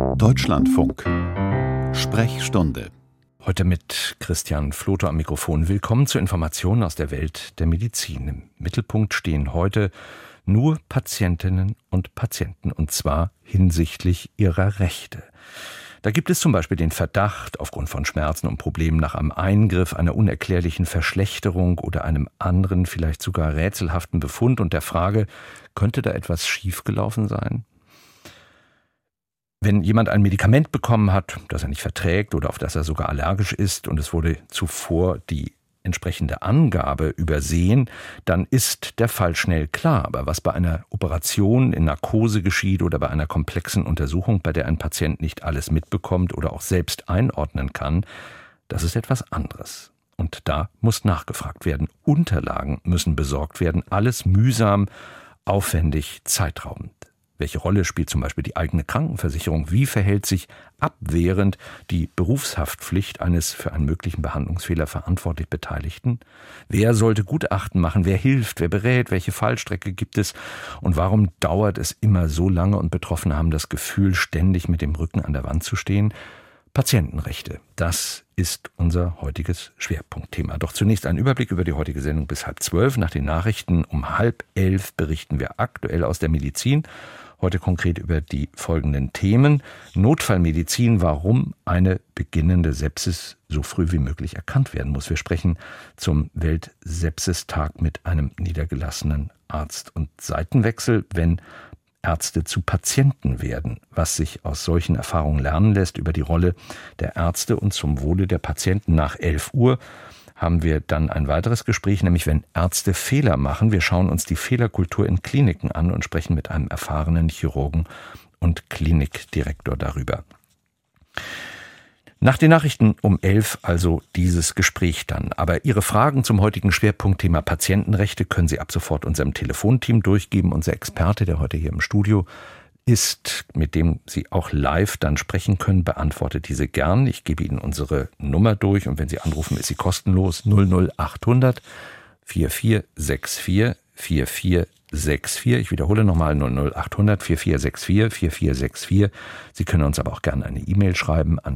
Deutschlandfunk. Sprechstunde. Heute mit Christian Floto am Mikrofon. Willkommen zu Informationen aus der Welt der Medizin. Im Mittelpunkt stehen heute nur Patientinnen und Patienten, und zwar hinsichtlich ihrer Rechte. Da gibt es zum Beispiel den Verdacht, aufgrund von Schmerzen und Problemen nach einem Eingriff, einer unerklärlichen Verschlechterung oder einem anderen, vielleicht sogar rätselhaften Befund und der Frage, könnte da etwas schiefgelaufen sein? Wenn jemand ein Medikament bekommen hat, das er nicht verträgt oder auf das er sogar allergisch ist und es wurde zuvor die entsprechende Angabe übersehen, dann ist der Fall schnell klar. Aber was bei einer Operation in Narkose geschieht oder bei einer komplexen Untersuchung, bei der ein Patient nicht alles mitbekommt oder auch selbst einordnen kann, das ist etwas anderes. Und da muss nachgefragt werden. Unterlagen müssen besorgt werden. Alles mühsam, aufwendig, zeitraubend. Welche Rolle spielt zum Beispiel die eigene Krankenversicherung? Wie verhält sich abwehrend die Berufshaftpflicht eines für einen möglichen Behandlungsfehler verantwortlich Beteiligten? Wer sollte Gutachten machen? Wer hilft? Wer berät? Welche Fallstrecke gibt es? Und warum dauert es immer so lange und Betroffene haben das Gefühl, ständig mit dem Rücken an der Wand zu stehen? Patientenrechte, das ist unser heutiges Schwerpunktthema. Doch zunächst ein Überblick über die heutige Sendung bis 10:30. Nach den Nachrichten um 10:30 berichten wir aktuell aus der Medizin. Heute konkret über die folgenden Themen. Notfallmedizin, warum eine beginnende Sepsis so früh wie möglich erkannt werden muss. Wir sprechen zum Weltsepsistag mit einem niedergelassenen Arzt. Und Seitenwechsel, wenn Ärzte zu Patienten werden, was sich aus solchen Erfahrungen lernen lässt über die Rolle der Ärzte und zum Wohle der Patienten. Nach 11 Uhr haben wir dann ein weiteres Gespräch, nämlich wenn Ärzte Fehler machen. Wir schauen uns die Fehlerkultur in Kliniken an und sprechen mit einem erfahrenen Chirurgen und Klinikdirektor darüber. Nach den Nachrichten um 11 also dieses Gespräch dann. Aber Ihre Fragen zum heutigen Schwerpunktthema Patientenrechte können Sie ab sofort unserem Telefonteam durchgeben. Unser Experte, der heute hier im Studio ist, mit dem Sie auch live dann sprechen können, beantwortet diese gern. Ich gebe Ihnen unsere Nummer durch und wenn Sie anrufen, ist sie kostenlos 00800 4464 4464. Ich wiederhole nochmal 00800 4464 4464. Sie können uns aber auch gerne eine E-Mail schreiben an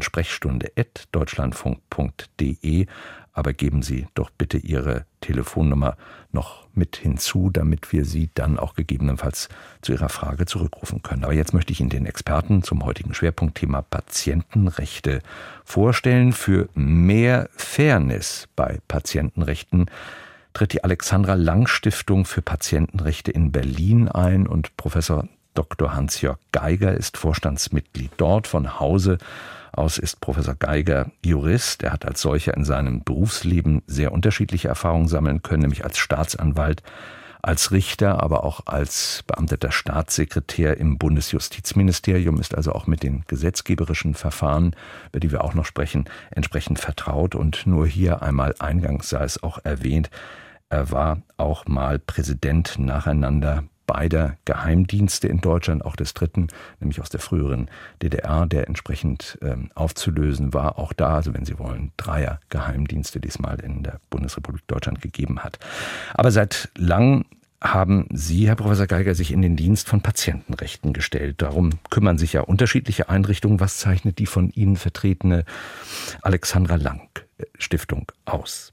sprechstunde@deutschlandfunk.de. Aber geben Sie doch bitte Ihre Telefonnummer noch mit hinzu, damit wir Sie dann auch gegebenenfalls zu Ihrer Frage zurückrufen können. Aber jetzt möchte ich Ihnen den Experten zum heutigen Schwerpunktthema Patientenrechte vorstellen. Für mehr Fairness bei Patientenrechten tritt die Alexandra Lang Stiftung für Patientenrechte in Berlin ein und Professor Dr. Hans-Jörg Geiger ist Vorstandsmitglied dort. Von Hause aus ist Professor Geiger Jurist. Er hat als solcher in seinem Berufsleben sehr unterschiedliche Erfahrungen sammeln können, nämlich als Staatsanwalt, als Richter, aber auch als beamteter Staatssekretär im Bundesjustizministerium, ist also auch mit den gesetzgeberischen Verfahren, über die wir auch noch sprechen, entsprechend vertraut. Und nur hier einmal eingangs sei es auch erwähnt, er war auch mal Präsident nacheinander beider Geheimdienste in Deutschland, auch des dritten, nämlich aus der früheren DDR, der entsprechend aufzulösen war. Auch da, also wenn Sie wollen, 3er Geheimdienste, die es mal in der Bundesrepublik Deutschland gegeben hat. Aber seit langem haben Sie, Herr Professor Geiger, sich in den Dienst von Patientenrechten gestellt. Darum kümmern sich ja unterschiedliche Einrichtungen. Was zeichnet die von Ihnen vertretene Alexandra Lang Stiftung aus?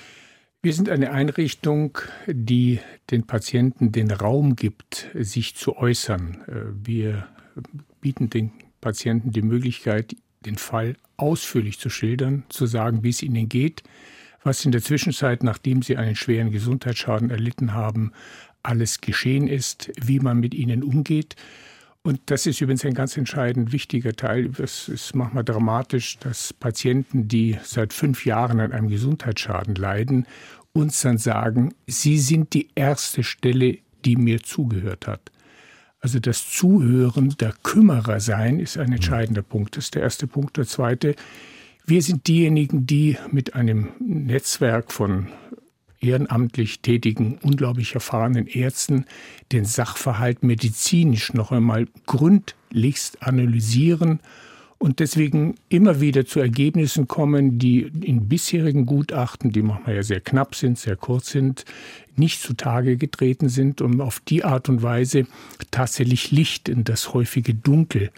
Wir sind eine Einrichtung, die den Patienten den Raum gibt, sich zu äußern. Wir bieten den Patienten die Möglichkeit, den Fall ausführlich zu schildern, zu sagen, wie es ihnen geht, was in der Zwischenzeit, nachdem sie einen schweren Gesundheitsschaden erlitten haben, alles geschehen ist, wie man mit ihnen umgeht. Und das ist übrigens ein ganz entscheidend wichtiger Teil. Es ist manchmal dramatisch, dass Patienten, die seit 5 Jahren an einem Gesundheitsschaden leiden, uns dann sagen, sie sind die erste Stelle, die mir zugehört hat. Also das Zuhören, der Kümmerer sein, ist ein entscheidender Punkt. Das ist der erste Punkt. Der zweite, wir sind diejenigen, die mit einem Netzwerk von ehrenamtlich tätigen, unglaublich erfahrenen Ärzten den Sachverhalt medizinisch noch einmal gründlichst analysieren und deswegen immer wieder zu Ergebnissen kommen, die in bisherigen Gutachten, die manchmal ja sehr knapp sind, sehr kurz sind, nicht zutage getreten sind, um auf die Art und Weise tatsächlich Licht in das häufige Dunkel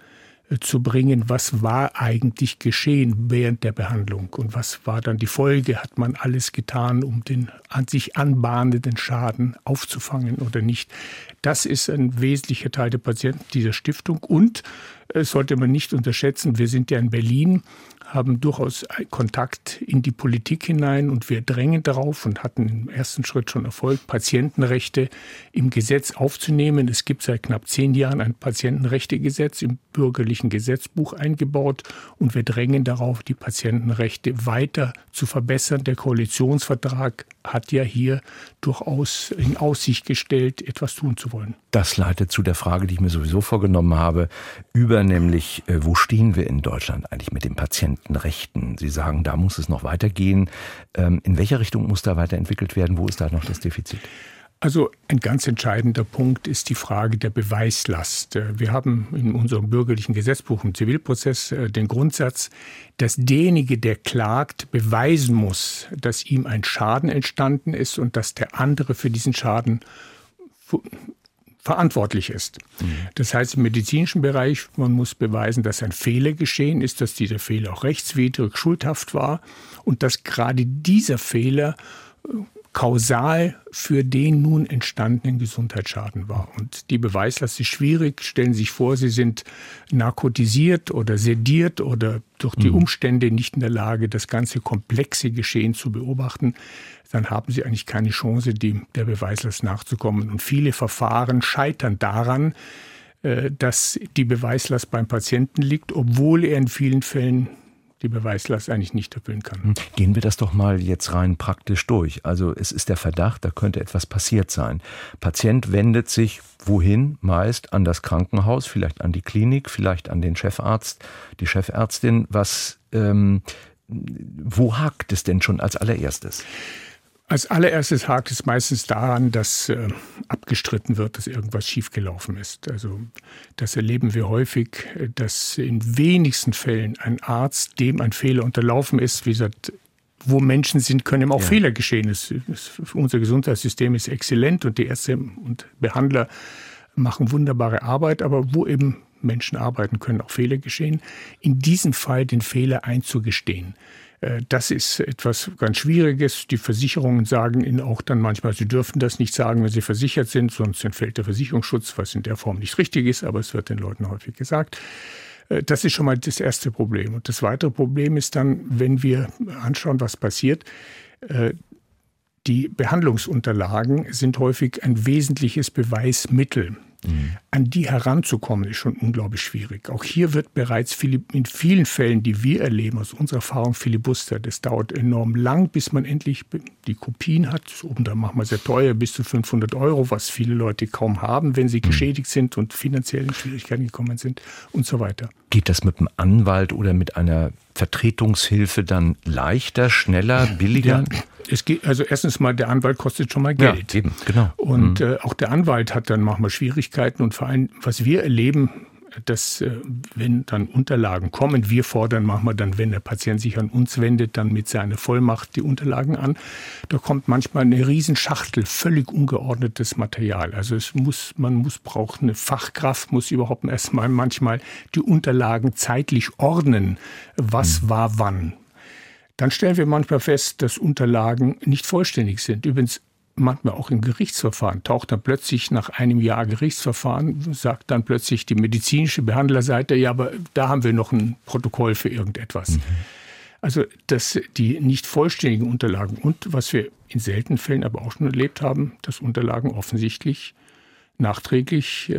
zu bringen, was war eigentlich geschehen während der Behandlung und was war dann die Folge, hat man alles getan, um den an sich anbahnenden Schaden aufzufangen oder nicht. Das ist ein wesentlicher Teil der Patienten dieser Stiftung und sollte man nicht unterschätzen, wir sind ja in Berlin, haben durchaus Kontakt in die Politik hinein und wir drängen darauf und hatten im ersten Schritt schon Erfolg, Patientenrechte im Gesetz aufzunehmen. Es gibt seit knapp 10 Jahren ein Patientenrechtegesetz im bürgerlichen Gesetzbuch eingebaut und wir drängen darauf, die Patientenrechte weiter zu verbessern. Der Koalitionsvertrag hat ja hier durchaus in Aussicht gestellt, etwas tun zu wollen. Das leitet zu der Frage, die ich mir sowieso vorgenommen habe, über nämlich, wo stehen wir in Deutschland eigentlich mit den Patientenrechten? Sie sagen, da muss es noch weitergehen. In welcher Richtung muss da weiterentwickelt werden? Wo ist da noch das Defizit? Also ein ganz entscheidender Punkt ist die Frage der Beweislast. Wir haben in unserem bürgerlichen Gesetzbuch im Zivilprozess den Grundsatz, dass derjenige, der klagt, beweisen muss, dass ihm ein Schaden entstanden ist und dass der andere für diesen Schaden verantwortlich ist. Das heißt, im medizinischen Bereich, man muss beweisen, dass ein Fehler geschehen ist, dass dieser Fehler auch rechtswidrig, schuldhaft war und dass gerade dieser Fehler kausal für den nun entstandenen Gesundheitsschaden war. Und die Beweislast ist schwierig. Stellen Sie sich vor, Sie sind narkotisiert oder sediert oder durch die Umstände nicht in der Lage, das ganze komplexe Geschehen zu beobachten. Dann haben Sie eigentlich keine Chance, der Beweislast nachzukommen. Und viele Verfahren scheitern daran, dass die Beweislast beim Patienten liegt, obwohl er in vielen Fällen die Beweislast eigentlich nicht erfüllen kann. Gehen wir das doch mal jetzt rein praktisch durch. Also es ist der Verdacht, da könnte etwas passiert sein. Patient wendet sich wohin? Meist an das Krankenhaus, vielleicht an die Klinik, vielleicht an den Chefarzt, die Chefärztin. Wo hakt es denn schon als allererstes? Als allererstes hakt es meistens daran, dass abgestritten wird, dass irgendwas schiefgelaufen ist. Also das erleben wir häufig, dass in wenigsten Fällen ein Arzt, dem ein Fehler unterlaufen ist, wie gesagt, wo Menschen sind, können eben auch Fehler geschehen. Unser Gesundheitssystem ist exzellent und die Ärzte und Behandler machen wunderbare Arbeit, aber wo eben Menschen arbeiten, können auch Fehler geschehen. In diesem Fall den Fehler einzugestehen. Das ist etwas ganz Schwieriges. Die Versicherungen sagen Ihnen auch dann manchmal, Sie dürfen das nicht sagen, wenn Sie versichert sind, sonst entfällt der Versicherungsschutz, was in der Form nicht richtig ist, aber es wird den Leuten häufig gesagt. Das ist schon mal das erste Problem. Und das weitere Problem ist dann, wenn wir anschauen, was passiert, die Behandlungsunterlagen sind häufig ein wesentliches Beweismittel. An die heranzukommen, ist schon unglaublich schwierig. Auch hier wird bereits in vielen Fällen, die wir erleben, aus unserer Erfahrung filibustert. Das dauert enorm lang, bis man endlich die Kopien hat. Und dann machen wir sehr teuer, bis zu 500 €, was viele Leute kaum haben, wenn sie geschädigt sind und finanziell in Schwierigkeiten gekommen sind und so weiter. Geht das mit einem Anwalt oder mit einer Vertretungshilfe dann leichter, schneller, billiger? Ja, es geht, also erstens mal, der Anwalt kostet schon mal Geld. Ja, eben, genau. Und auch der Anwalt hat dann manchmal Schwierigkeiten. Und vor allem, was wir erleben, dass wenn dann Unterlagen kommen, wir fordern manchmal dann, wenn der Patient sich an uns wendet, dann mit seiner Vollmacht die Unterlagen an. Da kommt manchmal eine Riesenschachtel, völlig ungeordnetes Material. Also man braucht eine Fachkraft, muss überhaupt erstmal manchmal die Unterlagen zeitlich ordnen. Was war wann? Dann stellen wir manchmal fest, dass Unterlagen nicht vollständig sind. Übrigens, manchmal auch im Gerichtsverfahren taucht dann plötzlich nach einem Jahr Gerichtsverfahren, sagt dann plötzlich die medizinische Behandlerseite, ja, aber da haben wir noch ein Protokoll für irgendetwas. Also die nicht vollständigen Unterlagen und was wir in seltenen Fällen aber auch schon erlebt haben, dass Unterlagen offensichtlich nachträglich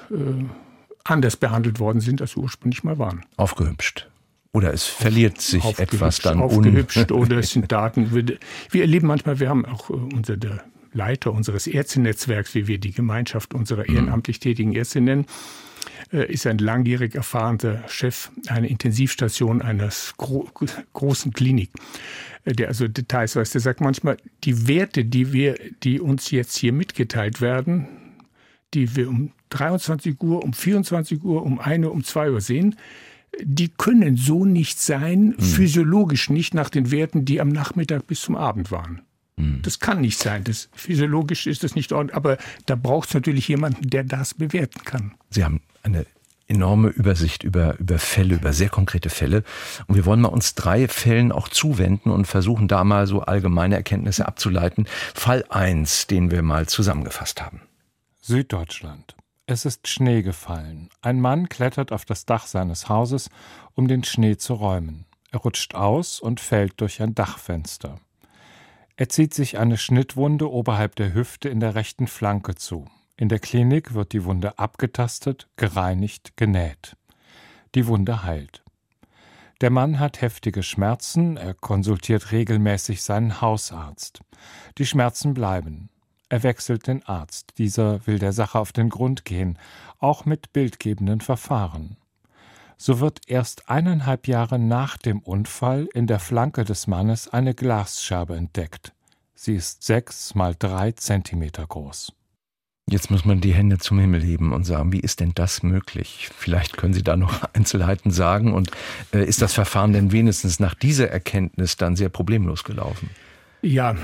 anders behandelt worden sind, als sie ursprünglich mal waren. Aufgehübscht. Oder es verliert sich etwas dann. Aufgehübscht oder es sind Daten. Wir erleben manchmal, wir haben auch der Leiter unseres Ärztenetzwerks, wie wir die Gemeinschaft unserer ehrenamtlich tätigen Ärzte nennen, ist ein langjährig erfahrener Chef einer Intensivstation einer großen Klinik, der also Details weiß. Der sagt manchmal, die Werte, die uns jetzt hier mitgeteilt werden, die wir um 23 Uhr, um 24 Uhr, um 1 Uhr, um 2 Uhr sehen, die können so nicht sein, physiologisch nicht nach den Werten, die am Nachmittag bis zum Abend waren. Das kann nicht sein. Physiologisch ist das nicht ordentlich. Aber da braucht es natürlich jemanden, der das bewerten kann. Sie haben eine enorme Übersicht über Fälle, über sehr konkrete Fälle. Und wir wollen mal uns 3 Fällen auch zuwenden und versuchen da mal so allgemeine Erkenntnisse abzuleiten. Fall 1, den wir mal zusammengefasst haben. Süddeutschland. Es ist Schnee gefallen. Ein Mann klettert auf das Dach seines Hauses, um den Schnee zu räumen. Er rutscht aus und fällt durch ein Dachfenster. Er zieht sich eine Schnittwunde oberhalb der Hüfte in der rechten Flanke zu. In der Klinik wird die Wunde abgetastet, gereinigt, genäht. Die Wunde heilt. Der Mann hat heftige Schmerzen, er konsultiert regelmäßig seinen Hausarzt. Die Schmerzen bleiben. Er wechselt den Arzt. Dieser will der Sache auf den Grund gehen, auch mit bildgebenden Verfahren. So wird erst 1,5 Jahre nach dem Unfall in der Flanke des Mannes eine Glasscherbe entdeckt. Sie ist 6 mal 3 Zentimeter groß. Jetzt muss man die Hände zum Himmel heben und sagen, wie ist denn das möglich? Vielleicht können Sie da noch Einzelheiten sagen. Und ist das Verfahren denn wenigstens nach dieser Erkenntnis dann sehr problemlos gelaufen? Ja,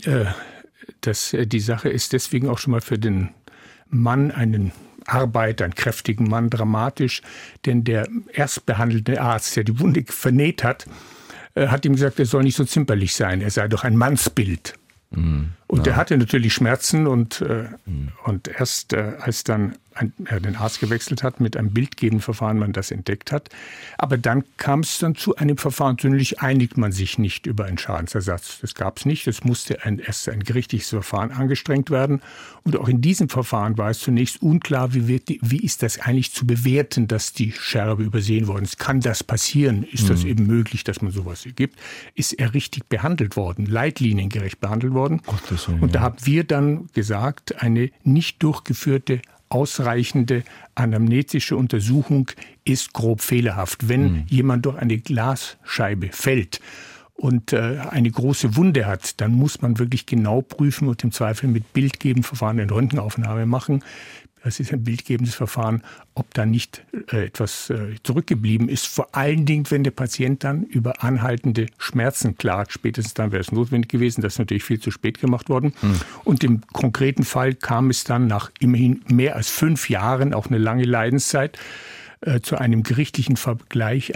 die Sache ist deswegen auch schon mal für den Mann, einen Arbeiter, einen kräftigen Mann, dramatisch. Denn der erstbehandelte Arzt, der die Wunde vernäht hat, hat ihm gesagt, er soll nicht so zimperlich sein, er sei doch ein Mannsbild. Und er hatte natürlich Schmerzen und erst als dann er den Arzt gewechselt hat, mit einem bildgebenden Verfahren man das entdeckt hat. Aber dann kam es dann zu einem Verfahren. Natürlich einigt man sich nicht über einen Schadensersatz. Das gab es nicht. Es musste erst ein gerichtliches Verfahren angestrengt werden. Und auch in diesem Verfahren war es zunächst unklar, wie ist das eigentlich zu bewerten, dass die Scherbe übersehen worden ist. Kann das passieren? Ist das eben möglich, dass man sowas gibt? Ist er richtig behandelt worden, leitliniengerecht behandelt worden? Und da haben wir dann gesagt, eine nicht durchgeführte ausreichende anamnesische Untersuchung ist grob fehlerhaft. Wenn jemand durch eine Glasscheibe fällt und eine große Wunde hat, dann muss man wirklich genau prüfen und im Zweifel mit bildgebendem Verfahren eine Röntgenaufnahme machen. Das ist ein bildgebendes Verfahren, ob da nicht etwas zurückgeblieben ist. Vor allen Dingen, wenn der Patient dann über anhaltende Schmerzen klagt. Spätestens dann wäre es notwendig gewesen. Das ist natürlich viel zu spät gemacht worden. Und im konkreten Fall kam es dann nach immerhin mehr als 5 Jahren, auch eine lange Leidenszeit, zu einem gerichtlichen Vergleich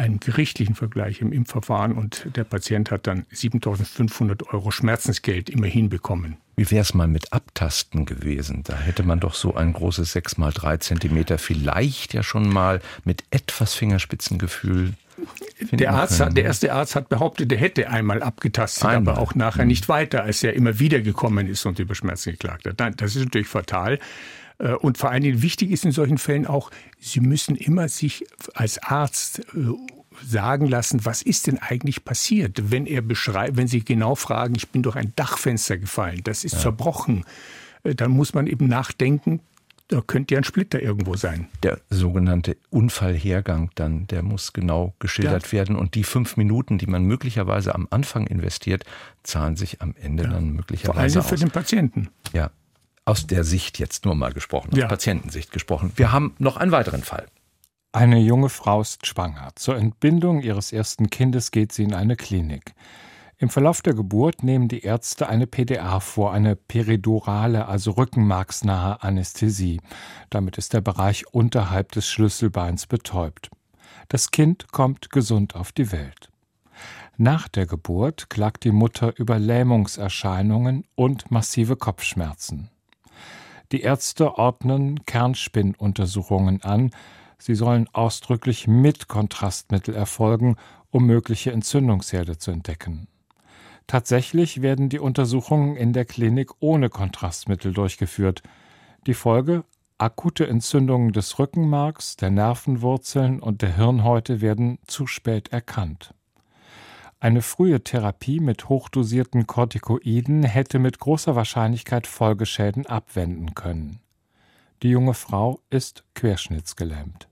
im Verfahren. Und der Patient hat dann 7.500 € Schmerzensgeld immerhin bekommen. Wie wäre es mal mit Abtasten gewesen? Da hätte man doch so ein großes 6 mal 3 Zentimeter vielleicht ja schon mal mit etwas Fingerspitzengefühl. Der erste Arzt hat behauptet, er hätte einmal abgetastet, aber auch nachher nicht weiter, als er immer wieder gekommen ist und über Schmerzen geklagt hat. Nein, das ist natürlich fatal. Und vor allen Dingen wichtig ist in solchen Fällen auch, Sie müssen immer sich als Arzt sagen lassen, was ist denn eigentlich passiert, wenn Sie genau fragen, ich bin durch ein Dachfenster gefallen, das ist zerbrochen, dann muss man eben nachdenken, da könnte ja ein Splitter irgendwo sein. Der sogenannte Unfallhergang dann, der muss genau geschildert werden und die 5 Minuten, die man möglicherweise am Anfang investiert, zahlen sich am Ende dann möglicherweise aus. Vor allem für den Patienten. Ja, aus der Sicht jetzt nur mal gesprochen, aus Patientensicht gesprochen. Wir haben noch einen weiteren Fall. Eine junge Frau ist schwanger. Zur Entbindung ihres ersten Kindes geht sie in eine Klinik. Im Verlauf der Geburt nehmen die Ärzte eine PDA vor, eine peridurale, also rückenmarksnahe Anästhesie. Damit ist der Bereich unterhalb des Schlüsselbeins betäubt. Das Kind kommt gesund auf die Welt. Nach der Geburt klagt die Mutter über Lähmungserscheinungen und massive Kopfschmerzen. Die Ärzte ordnen Kernspinnuntersuchungen an. Sie sollen ausdrücklich mit Kontrastmittel erfolgen, um mögliche Entzündungsherde zu entdecken. Tatsächlich werden die Untersuchungen in der Klinik ohne Kontrastmittel durchgeführt. Die Folge: akute Entzündungen des Rückenmarks, der Nervenwurzeln und der Hirnhäute werden zu spät erkannt. Eine frühe Therapie mit hochdosierten Corticoiden hätte mit großer Wahrscheinlichkeit Folgeschäden abwenden können. Die junge Frau ist querschnittsgelähmt.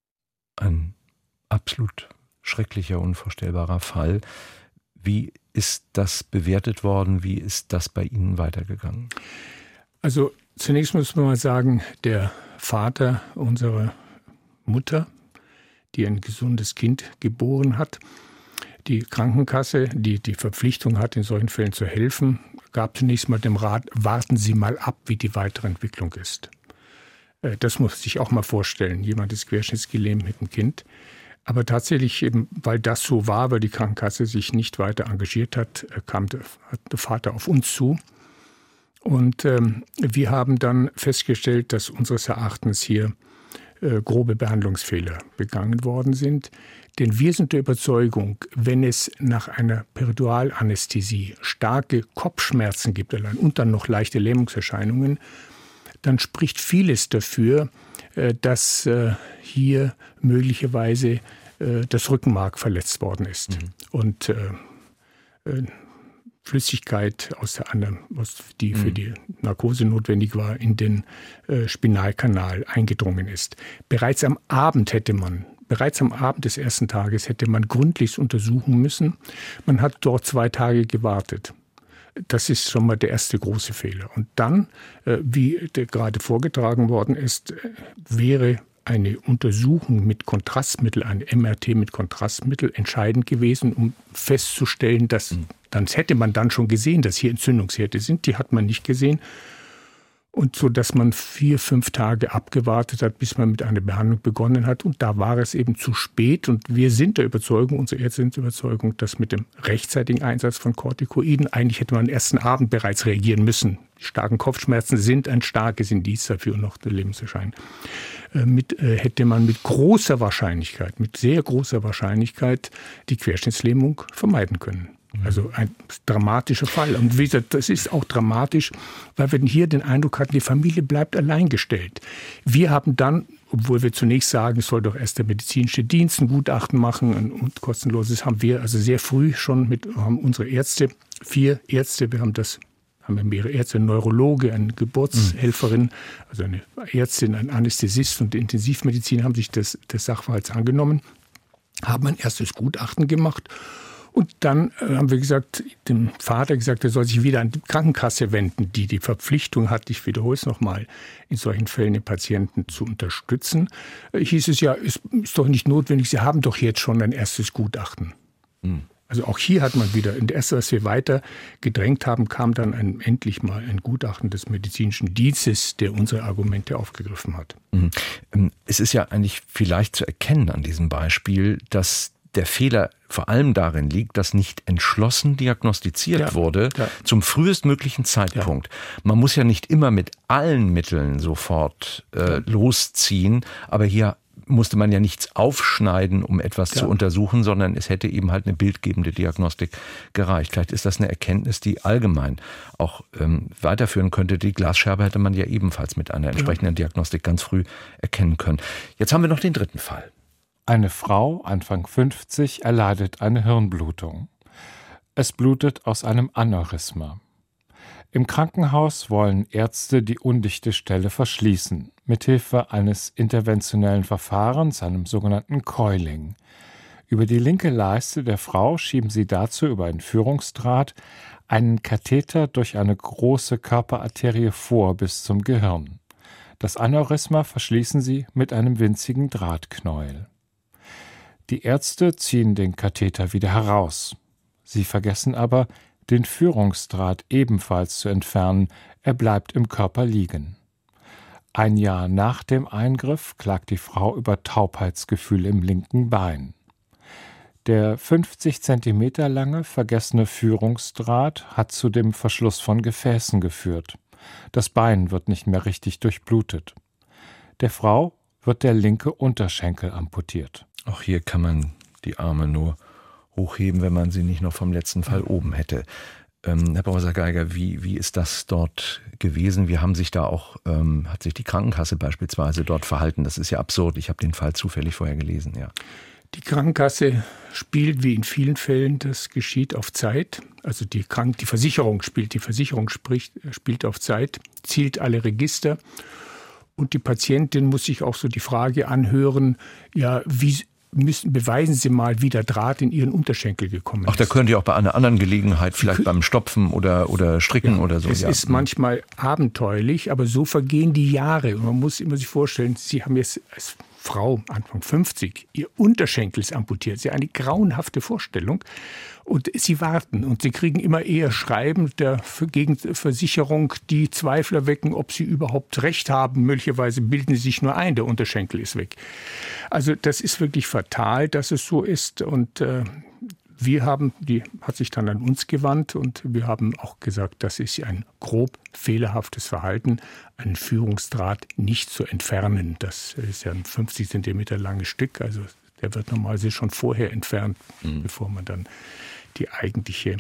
Ein absolut schrecklicher, unvorstellbarer Fall. Wie ist das bewertet worden? Wie ist das bei Ihnen weitergegangen? Also zunächst muss man mal sagen, der Vater unserer Mutter, die ein gesundes Kind geboren hat, die Krankenkasse, die die Verpflichtung hat, in solchen Fällen zu helfen, gab zunächst mal dem Rat, warten Sie mal ab, wie die weitere Entwicklung ist. Das muss man sich auch mal vorstellen. Jemand ist querschnittsgelähmt mit einem Kind. Aber tatsächlich eben, weil das so war, weil die Krankenkasse sich nicht weiter engagiert hat, kam der Vater auf uns zu. Und wir haben dann festgestellt, dass unseres Erachtens hier grobe Behandlungsfehler begangen worden sind. Denn wir sind der Überzeugung, wenn es nach einer Peritoralanästhesie starke Kopfschmerzen gibt und dann noch leichte Lähmungserscheinungen, dann spricht vieles dafür, dass hier möglicherweise das Rückenmark verletzt worden ist. Und Flüssigkeit die für die Narkose notwendig war, in den Spinalkanal eingedrungen ist. Bereits am Abend des ersten Tages hätte man gründlichst untersuchen müssen. Man hat dort 2 Tage gewartet. Das ist schon mal der erste große Fehler. Und dann, wie gerade vorgetragen worden ist, wäre eine Untersuchung mit Kontrastmittel, ein MRT mit Kontrastmittel entscheidend gewesen, um festzustellen, dass dann hätte man dann schon gesehen, dass hier Entzündungsherde sind. Die hat man nicht gesehen. Und so, dass man 4-5 Tage abgewartet hat, bis man mit einer Behandlung begonnen hat. Und da war es eben zu spät. Und wir sind der Überzeugung, unsere Ärzte sind der Überzeugung, dass mit dem rechtzeitigen Einsatz von Corticoiden, eigentlich hätte man am ersten Abend bereits reagieren müssen. Die starken Kopfschmerzen sind ein starkes Indiz dafür, noch der Lebenserscheinung. Hätte man mit sehr großer Wahrscheinlichkeit die Querschnittslähmung vermeiden können. Also ein dramatischer Fall. Und wie gesagt, das ist auch dramatisch, weil wir hier den Eindruck hatten, die Familie bleibt alleingestellt. Wir haben dann, obwohl wir zunächst sagen, es soll doch erst der medizinische Dienst ein Gutachten machen und kostenloses, haben wir also sehr früh schon haben unsere Ärzte, 4 Ärzte, haben mehrere Ärzte, ein Neurologe, eine Geburtshelferin, also eine Ärztin, ein Anästhesist und Intensivmediziner haben sich des Sachverhalts angenommen, haben ein erstes Gutachten gemacht. Und dann haben wir dem Vater gesagt, er soll sich wieder an die Krankenkasse wenden, die Verpflichtung hat, ich wiederhole es nochmal, in solchen Fällen den Patienten zu unterstützen. Hieß es ja, ist doch nicht notwendig, Sie haben doch jetzt schon ein erstes Gutachten. Also auch hier hat man wieder, das, was wir weiter gedrängt haben, kam dann endlich mal ein Gutachten des medizinischen Dienstes, der unsere Argumente aufgegriffen hat. Es ist ja eigentlich vielleicht zu erkennen an diesem Beispiel, dass der Fehler vor allem darin liegt, dass nicht entschlossen diagnostiziert wurde zum frühestmöglichen Zeitpunkt. Man muss ja nicht immer mit allen Mitteln sofort losziehen, aber hier musste man ja nichts aufschneiden, um etwas zu untersuchen, sondern es hätte eben halt eine bildgebende Diagnostik gereicht. Vielleicht ist das eine Erkenntnis, die allgemein auch weiterführen könnte. Die Glasscherbe hätte man ja ebenfalls mit einer entsprechenden Diagnostik ganz früh erkennen können. Jetzt haben wir noch den dritten Fall. Eine Frau, Anfang 50, erleidet eine Hirnblutung. Es blutet aus einem Aneurysma. Im Krankenhaus wollen Ärzte die undichte Stelle verschließen, mithilfe eines interventionellen Verfahrens, einem sogenannten Coiling. Über die linke Leiste der Frau schieben sie dazu über einen Führungsdraht einen Katheter durch eine große Körperarterie vor bis zum Gehirn. Das Aneurysma verschließen sie mit einem winzigen Drahtknäuel. Die Ärzte ziehen den Katheter wieder heraus. Sie vergessen aber, den Führungsdraht ebenfalls zu entfernen. Er bleibt im Körper liegen. Ein Jahr nach dem Eingriff klagt die Frau über Taubheitsgefühl im linken Bein. Der 50 cm lange vergessene Führungsdraht hat zu dem Verschluss von Gefäßen geführt. Das Bein wird nicht mehr richtig durchblutet. Der Frau wird der linke Unterschenkel amputiert. Auch hier kann man die Arme nur hochheben, wenn man sie nicht noch vom letzten Fall oben hätte. Herr Professor Geiger, wie ist das dort gewesen? Wie haben sich da auch, hat sich die Krankenkasse beispielsweise dort verhalten? Das ist ja absurd. Ich habe den Fall zufällig vorher gelesen, ja. Die Krankenkasse spielt wie in vielen Fällen, das geschieht auf Zeit. Also die Versicherung spielt auf Zeit, zielt alle Register. Und die Patientin muss sich auch so die Frage anhören, ja, beweisen Sie mal, wie der Draht in Ihren Unterschenkel gekommen ist. Ach, da könnte ja auch bei einer anderen Gelegenheit, vielleicht beim Stopfen oder Stricken oder so. Es ist manchmal abenteuerlich, aber so vergehen die Jahre. Und man muss immer sich vorstellen, Sie haben jetzt als Frau, Anfang 50, ihr Unterschenkel ist amputiert. Das ist ja eine grauenhafte Vorstellung. Und sie warten und sie kriegen immer eher Schreiben der Gegenversicherung, die Zweifel erwecken, ob sie überhaupt recht haben. Möglicherweise bilden sie sich nur ein, der Unterschenkel ist weg. Also das ist wirklich fatal, dass es so ist. Und die hat sich dann an uns gewandt und wir haben auch gesagt, das ist ein grob fehlerhaftes Verhalten, einen Führungsdraht nicht zu entfernen. Das ist ja ein 50 Zentimeter langes Stück, also der wird normalerweise schon vorher entfernt, bevor man dann die eigentliche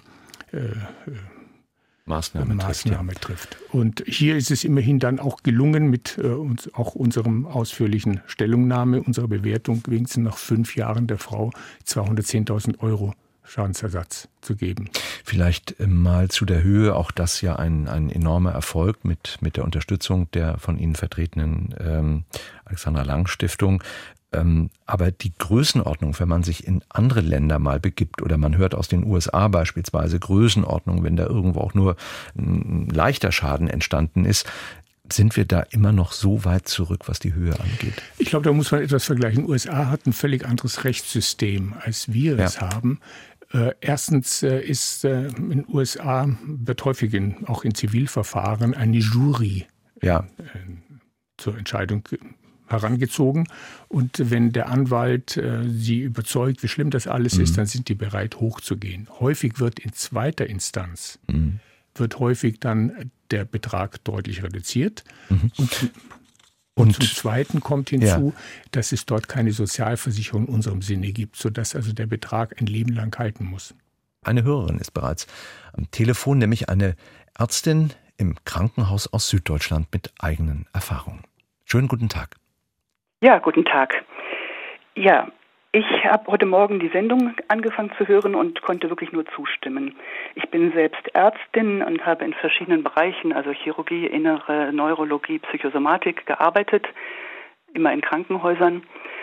Maßnahme trifft. Und hier ist es immerhin dann auch gelungen, mit auch unserem ausführlichen Stellungnahme, unserer Bewertung, wenigstens nach 5 Jahren der Frau 210.000 € Schadensersatz zu geben. Vielleicht mal zu der Höhe, auch das ja ein enormer Erfolg mit der Unterstützung der von Ihnen vertretenen Alexandra Lang Stiftung. Aber die Größenordnung, wenn man sich in andere Länder mal begibt oder man hört aus den USA beispielsweise Größenordnung, wenn da irgendwo auch nur ein leichter Schaden entstanden ist, sind wir da immer noch so weit zurück, was die Höhe angeht? Ich glaube, da muss man etwas vergleichen. Die USA hat ein völlig anderes Rechtssystem, als wir es haben. Erstens ist in den USA, wird häufig auch in Zivilverfahren eine Jury zur Entscheidung herangezogen. Und wenn der Anwalt sie überzeugt, wie schlimm das alles ist, dann sind die bereit, hochzugehen. Häufig wird in zweiter Instanz dann der Betrag deutlich reduziert. Und zum Zweiten kommt hinzu, dass es dort keine Sozialversicherung in unserem Sinne gibt, sodass also der Betrag ein Leben lang halten muss. Eine Hörerin ist bereits am Telefon, nämlich eine Ärztin im Krankenhaus aus Süddeutschland mit eigenen Erfahrungen. Schönen guten Tag. Ja, guten Tag. Ja, ich habe heute Morgen die Sendung angefangen zu hören und konnte wirklich nur zustimmen. Ich bin selbst Ärztin und habe in verschiedenen Bereichen, also Chirurgie, Innere, Neurologie, Psychosomatik gearbeitet, immer in Krankenhäusern.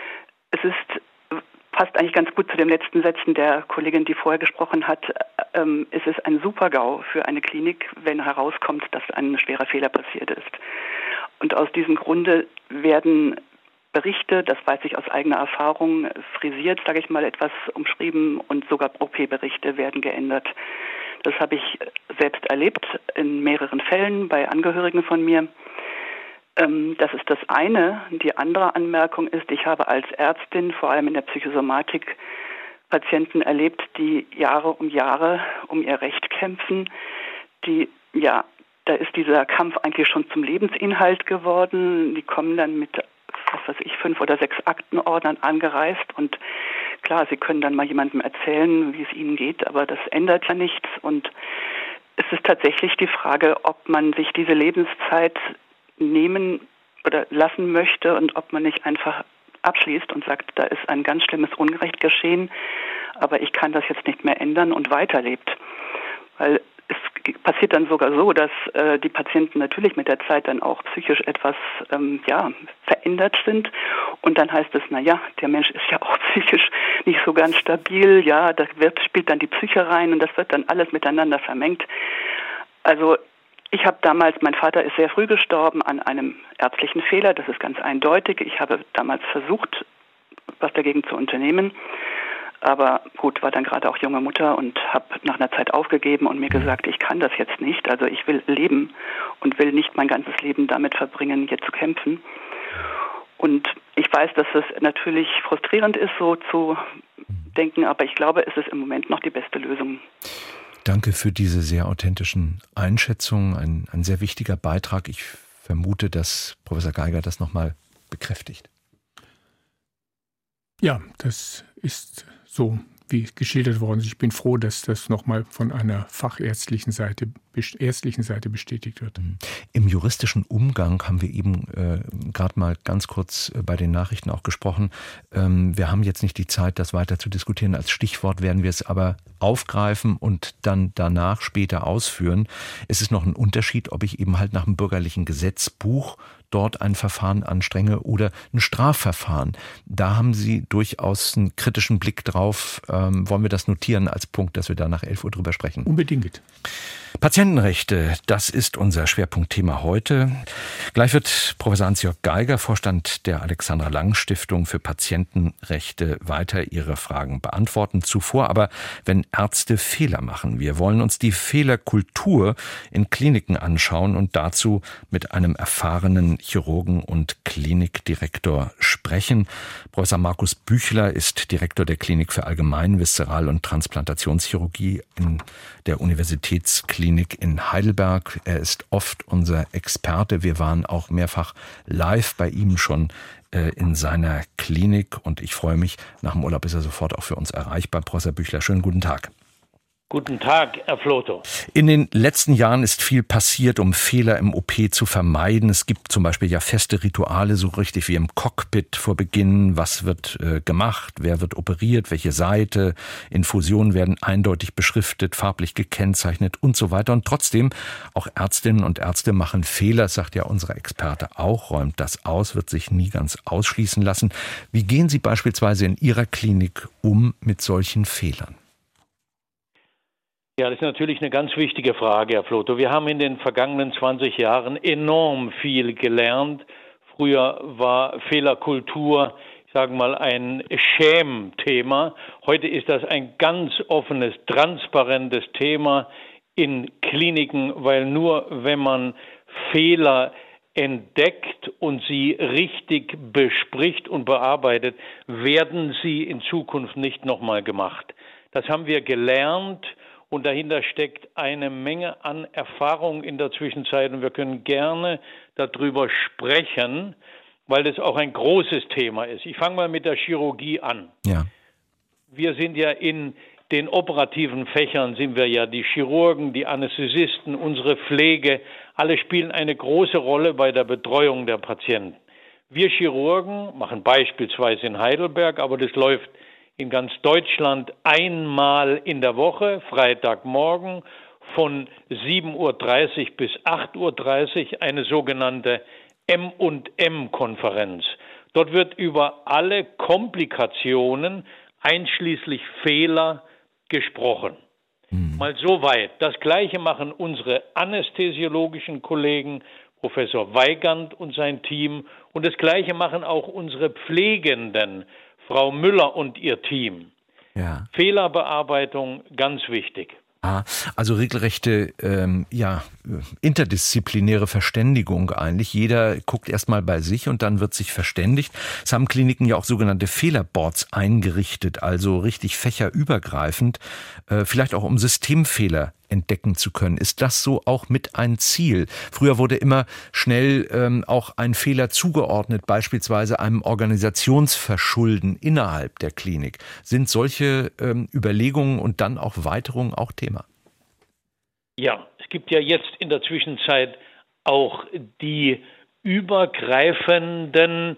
Passt eigentlich ganz gut zu den letzten Sätzen der Kollegin, die vorher gesprochen hat. Es ist ein Super-GAU für eine Klinik, wenn herauskommt, dass ein schwerer Fehler passiert ist. Und aus diesem Grunde werden Berichte, das weiß ich aus eigener Erfahrung, frisiert, sage ich mal, etwas umschrieben und sogar OP-Berichte werden geändert. Das habe ich selbst erlebt in mehreren Fällen bei Angehörigen von mir. Das ist das eine. Die andere Anmerkung ist, ich habe als Ärztin, vor allem in der Psychosomatik, Patienten erlebt, die Jahre um ihr Recht kämpfen, da ist dieser Kampf eigentlich schon zum Lebensinhalt geworden. Die kommen dann mit 5 oder 6 Aktenordnern angereist und klar, sie können dann mal jemandem erzählen, wie es ihnen geht, aber das ändert ja nichts und es ist tatsächlich die Frage, ob man sich diese Lebenszeit nehmen oder lassen möchte und ob man nicht einfach abschließt und sagt, da ist ein ganz schlimmes Unrecht geschehen, aber ich kann das jetzt nicht mehr ändern und weiterlebt. Weil es passiert dann sogar so, dass die Patienten natürlich mit der Zeit dann auch psychisch etwas verändert sind und dann heißt es, der Mensch ist ja auch psychisch nicht so ganz stabil, spielt dann die Psyche rein und das wird dann alles miteinander vermengt. Also ich habe damals, mein Vater ist sehr früh gestorben an einem ärztlichen Fehler, das ist ganz eindeutig. Ich habe damals versucht, was dagegen zu unternehmen. Aber gut, war dann gerade auch junge Mutter und habe nach einer Zeit aufgegeben und mir gesagt, ich kann das jetzt nicht. Also ich will leben und will nicht mein ganzes Leben damit verbringen, hier zu kämpfen. Und ich weiß, dass es natürlich frustrierend ist, so zu denken, aber ich glaube, es ist im Moment noch die beste Lösung. Danke für diese sehr authentischen Einschätzungen. Ein sehr wichtiger Beitrag. Ich vermute, dass Professor Geiger das nochmal bekräftigt. Ja, das ist so, wie geschildert worden ist. Ich bin froh, dass das nochmal von einer fachärztlichen Seite bestätigt wird. Im juristischen Umgang haben wir eben gerade mal ganz kurz bei den Nachrichten auch gesprochen. Wir haben jetzt nicht die Zeit, das weiter zu diskutieren. Als Stichwort werden wir es aber aufgreifen und dann danach später ausführen. Es ist noch ein Unterschied, ob ich eben halt nach dem bürgerlichen Gesetzbuch dort ein Verfahren anstrenge oder ein Strafverfahren. Da haben Sie durchaus einen kritischen Blick drauf. Wollen wir das notieren als Punkt, dass wir da nach 11 Uhr drüber sprechen? Unbedingt. Patientenrechte, das ist unser Schwerpunktthema heute. Gleich wird Professor Hans-Jörg Geiger, Vorstand der Alexandra Lang Stiftung für Patientenrechte, weiter Ihre Fragen beantworten. Zuvor aber, wenn Ärzte Fehler machen. Wir wollen uns die Fehlerkultur in Kliniken anschauen und dazu mit einem erfahrenen Chirurgen und Klinikdirektor sprechen. Professor Markus Büchler ist Direktor der Klinik für Allgemein-, Viszeral- und Transplantationschirurgie in der Universitätsklinik in Heidelberg. Er ist oft unser Experte. Wir waren auch mehrfach live bei ihm schon in seiner Klinik und ich freue mich, nach dem Urlaub ist er sofort auch für uns erreichbar. Professor Büchler, schönen guten Tag. Guten Tag, Herr Floto. In den letzten Jahren ist viel passiert, um Fehler im OP zu vermeiden. Es gibt zum Beispiel ja feste Rituale, so richtig wie im Cockpit vor Beginn. Was wird gemacht? Wer wird operiert? Welche Seite? Infusionen werden eindeutig beschriftet, farblich gekennzeichnet und so weiter. Und trotzdem, auch Ärztinnen und Ärzte machen Fehler, sagt ja unsere Experte auch, räumt das aus, wird sich nie ganz ausschließen lassen. Wie gehen Sie beispielsweise in Ihrer Klinik um mit solchen Fehlern? Ja, das ist natürlich eine ganz wichtige Frage, Herr Floto. Wir haben in den vergangenen 20 Jahren enorm viel gelernt. Früher war Fehlerkultur, ich sage mal, ein Schämthema. Heute ist das ein ganz offenes, transparentes Thema in Kliniken, weil nur wenn man Fehler entdeckt und sie richtig bespricht und bearbeitet, werden sie in Zukunft nicht nochmal gemacht. Das haben wir gelernt. Und dahinter steckt eine Menge an Erfahrung in der Zwischenzeit. Und wir können gerne darüber sprechen, weil das auch ein großes Thema ist. Ich fange mal mit der Chirurgie an. Ja. Wir sind ja in den operativen Fächern, sind wir ja die Chirurgen, die Anästhesisten, unsere Pflege. Alle spielen eine große Rolle bei der Betreuung der Patienten. Wir Chirurgen machen beispielsweise in Heidelberg, aber das läuft in ganz Deutschland einmal in der Woche, Freitagmorgen von 7.30 Uhr bis 8.30 Uhr eine sogenannte M&M-Konferenz. Dort wird über alle Komplikationen, einschließlich Fehler, gesprochen. Mal so weit. Das Gleiche machen unsere anästhesiologischen Kollegen, Professor Weigand und sein Team. Und das Gleiche machen auch unsere Pflegenden, Frau Müller und ihr Team. Ja. Fehlerbearbeitung, ganz wichtig. Also regelrechte interdisziplinäre Verständigung eigentlich. Jeder guckt erstmal bei sich und dann wird sich verständigt. Es haben Kliniken ja auch sogenannte Fehlerboards eingerichtet, also richtig fächerübergreifend, vielleicht auch um Systemfehler entdecken zu können. Ist das so auch mit ein Ziel? Früher wurde immer schnell auch ein Fehler zugeordnet, beispielsweise einem Organisationsverschulden innerhalb der Klinik. Sind solche Überlegungen und dann auch Weiterungen auch Thema? Ja, es gibt ja jetzt in der Zwischenzeit auch die übergreifenden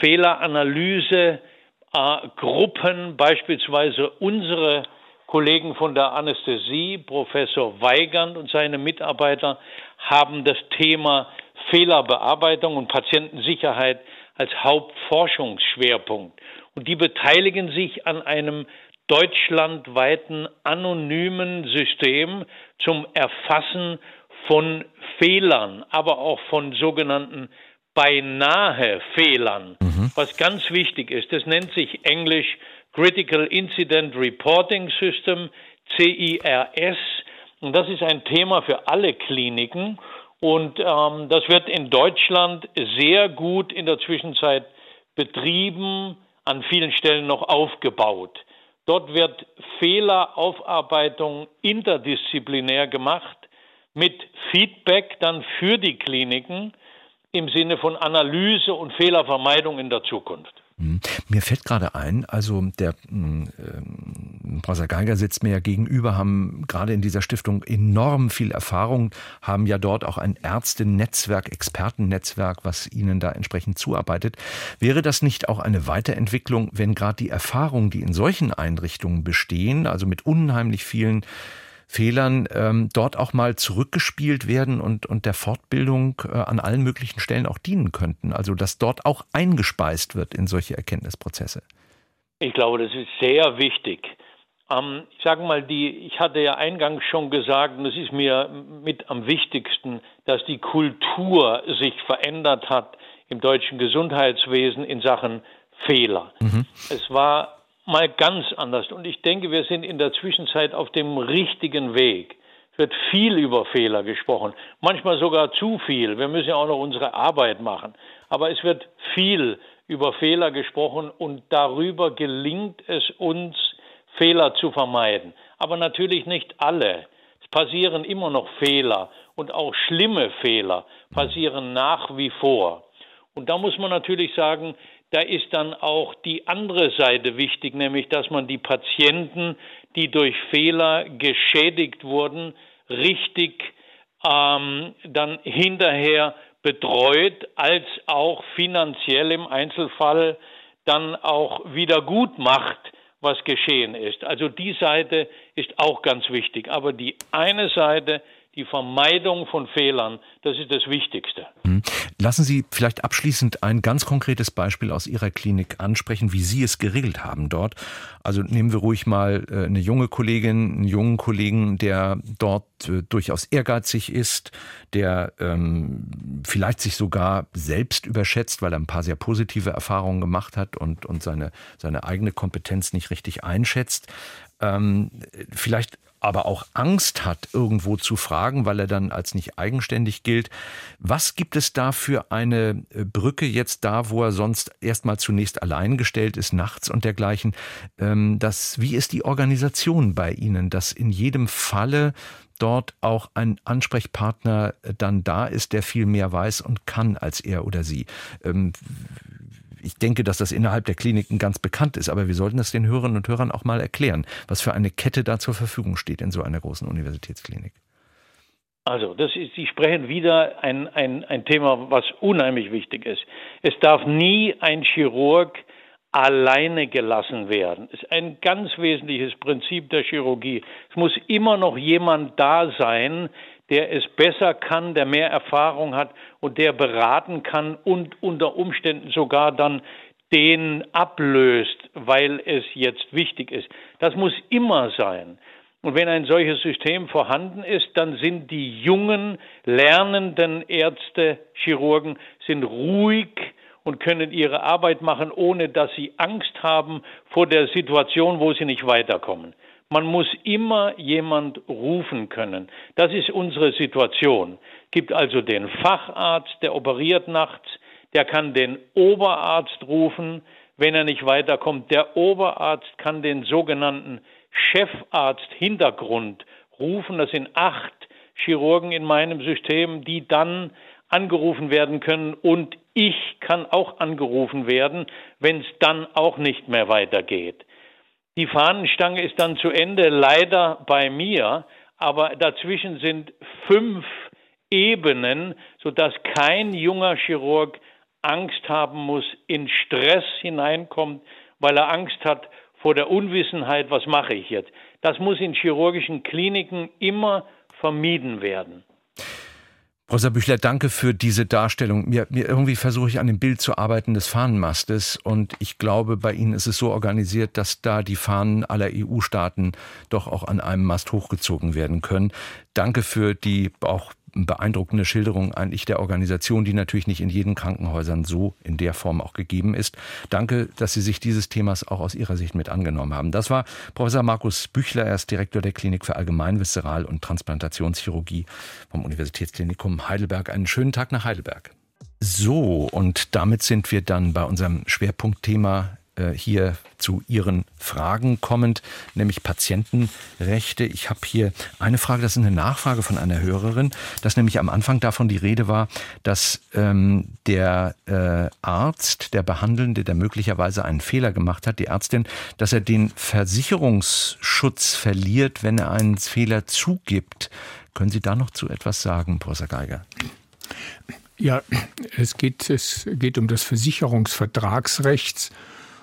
Fehleranalyse-Gruppen, beispielsweise unsere Kollegen von der Anästhesie, Professor Weigand und seine Mitarbeiter, haben das Thema Fehlerbearbeitung und Patientensicherheit als Hauptforschungsschwerpunkt. Und die beteiligen sich an einem deutschlandweiten anonymen System zum Erfassen von Fehlern, aber auch von sogenannten beinahe Fehlern, was ganz wichtig ist. Das nennt sich englisch Critical Incident Reporting System, CIRS. Und das ist ein Thema für alle Kliniken. Und das wird in Deutschland sehr gut in der Zwischenzeit betrieben, an vielen Stellen noch aufgebaut. Dort wird Fehleraufarbeitung interdisziplinär gemacht mit Feedback dann für die Kliniken im Sinne von Analyse und Fehlervermeidung in der Zukunft. Mir fällt gerade ein, also der Professor Geiger sitzt mir ja gegenüber, haben gerade in dieser Stiftung enorm viel Erfahrung, haben ja dort auch ein Ärzte-Netzwerk, Expertennetzwerk, was Ihnen da entsprechend zuarbeitet. Wäre das nicht auch eine Weiterentwicklung, wenn gerade die Erfahrungen, die in solchen Einrichtungen bestehen, also mit unheimlich vielen Fehlern dort auch mal zurückgespielt werden und der Fortbildung an allen möglichen Stellen auch dienen könnten. Also dass dort auch eingespeist wird in solche Erkenntnisprozesse. Ich glaube, das ist sehr wichtig. Ich sage mal, ich hatte ja eingangs schon gesagt, und das ist mir mit am wichtigsten, dass die Kultur sich verändert hat im deutschen Gesundheitswesen in Sachen Fehler. Es war mal ganz anders und ich denke, wir sind in der Zwischenzeit auf dem richtigen Weg. Es wird viel über Fehler gesprochen, manchmal sogar zu viel. Wir müssen ja auch noch unsere Arbeit machen, aber es wird viel über Fehler gesprochen und darüber gelingt es uns, Fehler zu vermeiden. Aber natürlich nicht alle. Es passieren immer noch Fehler und auch schlimme Fehler passieren nach wie vor. Und da muss man natürlich sagen, da ist dann auch die andere Seite wichtig, nämlich dass man die Patienten, die durch Fehler geschädigt wurden, richtig dann hinterher betreut, als auch finanziell im Einzelfall dann auch wieder gut macht, was geschehen ist. Also die Seite ist auch ganz wichtig. Aber die eine Seite, die Vermeidung von Fehlern, das ist das Wichtigste. Lassen Sie vielleicht abschließend ein ganz konkretes Beispiel aus Ihrer Klinik ansprechen, wie Sie es geregelt haben dort. Also nehmen wir ruhig mal eine junge Kollegin, einen jungen Kollegen, der dort durchaus ehrgeizig ist, der vielleicht sich sogar selbst überschätzt, weil er ein paar sehr positive Erfahrungen gemacht hat und seine eigene Kompetenz nicht richtig einschätzt. Vielleicht aber auch Angst hat, irgendwo zu fragen, weil er dann als nicht eigenständig gilt. Was gibt es da für eine Brücke jetzt da, wo er sonst erstmal zunächst allein gestellt ist, nachts und dergleichen? Wie ist die Organisation bei Ihnen, dass in jedem Falle dort auch ein Ansprechpartner dann da ist, der viel mehr weiß und kann als er oder sie? Ich denke, dass das innerhalb der Kliniken ganz bekannt ist, aber wir sollten das den Hörerinnen und Hörern auch mal erklären, was für eine Kette da zur Verfügung steht in so einer großen Universitätsklinik. Also, Sie sprechen wieder ein Thema, was unheimlich wichtig ist. Es darf nie ein Chirurg alleine gelassen werden. Das ist ein ganz wesentliches Prinzip der Chirurgie. Es muss immer noch jemand da sein, der es besser kann, der mehr Erfahrung hat und der beraten kann und unter Umständen sogar dann den ablöst, weil es jetzt wichtig ist. Das muss immer sein. Und wenn ein solches System vorhanden ist, dann sind die jungen, lernenden Ärzte, Chirurgen, sind ruhig und können ihre Arbeit machen, ohne dass sie Angst haben vor der Situation, wo sie nicht weiterkommen. Man muss immer jemand rufen können. Das ist unsere Situation. Es gibt also den Facharzt, der operiert nachts, der kann den Oberarzt rufen, wenn er nicht weiterkommt. Der Oberarzt kann den sogenannten Chefarzt Hintergrund rufen. Das sind 8 Chirurgen in meinem System, die dann angerufen werden können. Und ich kann auch angerufen werden, wenn es dann auch nicht mehr weitergeht. Die Fahnenstange ist dann zu Ende, leider bei mir, aber dazwischen sind 5 Ebenen, sodass kein junger Chirurg Angst haben muss, in Stress hineinkommt, weil er Angst hat vor der Unwissenheit, was mache ich jetzt. Das muss in chirurgischen Kliniken immer vermieden werden. Professor Büchler, danke für diese Darstellung. Mir irgendwie versuche ich an dem Bild zu arbeiten des Fahnenmastes und ich glaube, bei Ihnen ist es so organisiert, dass da die Fahnen aller EU-Staaten doch auch an einem Mast hochgezogen werden können. Danke für die auch beeindruckende Schilderung eigentlich der Organisation, die natürlich nicht in jeden Krankenhäusern so in der Form auch gegeben ist. Danke, dass Sie sich dieses Themas auch aus Ihrer Sicht mit angenommen haben. Das war Professor Markus Büchler, er ist Direktor der Klinik für Allgemein-, Viszeral- und Transplantationschirurgie vom Universitätsklinikum Heidelberg. Einen schönen Tag nach Heidelberg. So, und damit sind wir dann bei unserem Schwerpunktthema hier zu Ihren Fragen kommend, nämlich Patientenrechte. Ich habe hier eine Frage, das ist eine Nachfrage von einer Hörerin, dass nämlich am Anfang davon die Rede war, dass der Arzt, der Behandelnde, der möglicherweise einen Fehler gemacht hat, die Ärztin, dass er den Versicherungsschutz verliert, wenn er einen Fehler zugibt. Können Sie da noch zu etwas sagen, Professor Geiger? Ja, es geht um das Versicherungsvertragsrecht